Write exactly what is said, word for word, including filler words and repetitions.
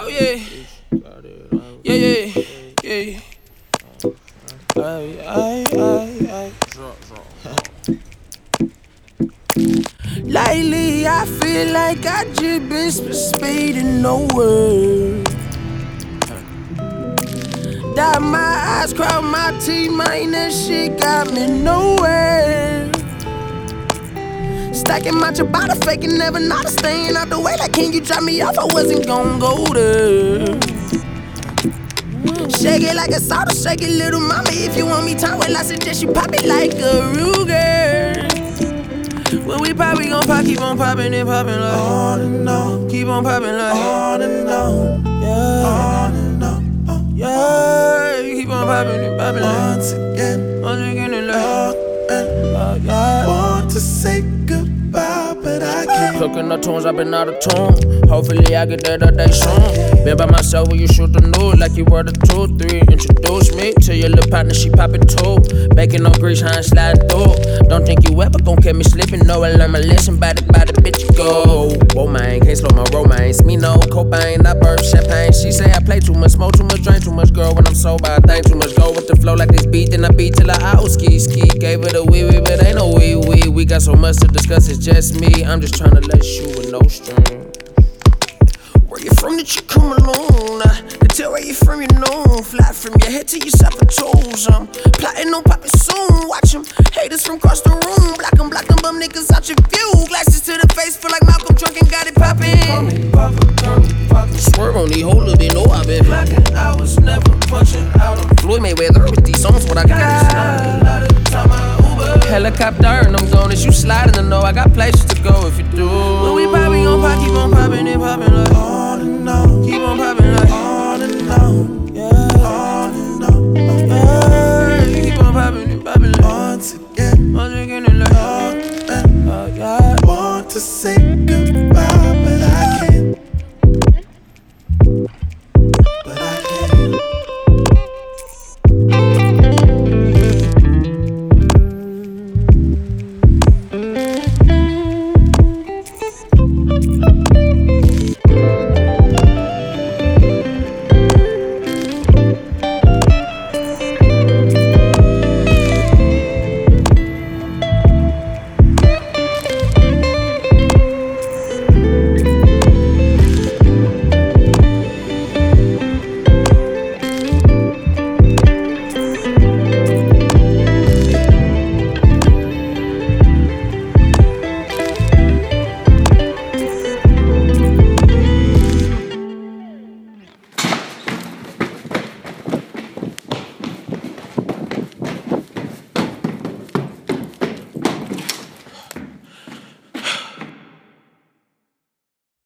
yeah. Yeah, yeah, yeah. Aye, aye, aye, aye. Lately, I feel like I just been speeding nowhere. Dot my eyes, cross my teeth, man, that shit got me nowhere. Stacking my ciabatta, faking, never not a staying out the way. Like, can you drop me off? I wasn't gon' go there. Shake it like a soda, shake it, little mama. If you want me time, well, I suggest you pop it like a Ruger. When we pop, we gon' pop, keep on poppin' and poppin' like on and on. Keep on poppin' like on and on. Yeah, on and on. Oh, yeah, you keep on poppin' and poppin' like once again, once again and like oh, and uh, yeah. Want to say goodbye, but I can't. Cooking the tunes, I've been out of tune. Hopefully I get that day soon. Been by myself when you shoot the nude like you were the two, three. Introduce me to your little partner, she poppin' too. Baking no grease, how I'm sliding through. Don't think you ever gon' catch me slipping. No, I learn my lesson by the, by the bitch you go. Whoa, man, can't slow my romance. Me no cocaine, I burp champagne. She say I play too much, smoke too much, drink too much. Girl, when I'm sober, I think too much. Go with the flow like this beat, then I beat till I out ski ski. Gave it a wee wee, but ain't no wee wee. We got so much to discuss, it's just me. I'm just tryna let you with no string. Where you from that you come alone? I can tell where you from, you know. Fly from your head to your seven toes. I'm plotting on poppin' soon. Watch them haters from across the room. Block them, block them bum niggas out your view. Glasses to the face, feel like Malcolm drunk and got it poppin'. Swerve on these whole little bit, know I been blocking. I was never punching out on Floyd Mayweather with these songs. What I got is a lot of time I Uber. Helicopter and I'm gone. As you sliding to know I got places to go if you do. When we pop, we gon' pop, keep on poppin' and poppin' like on and on. Keep on poppin' like on and on. Yeah, on and on. Yeah, you keep on poppin' and poppin' like once again, once again and like oh, and, uh, yeah. Want to say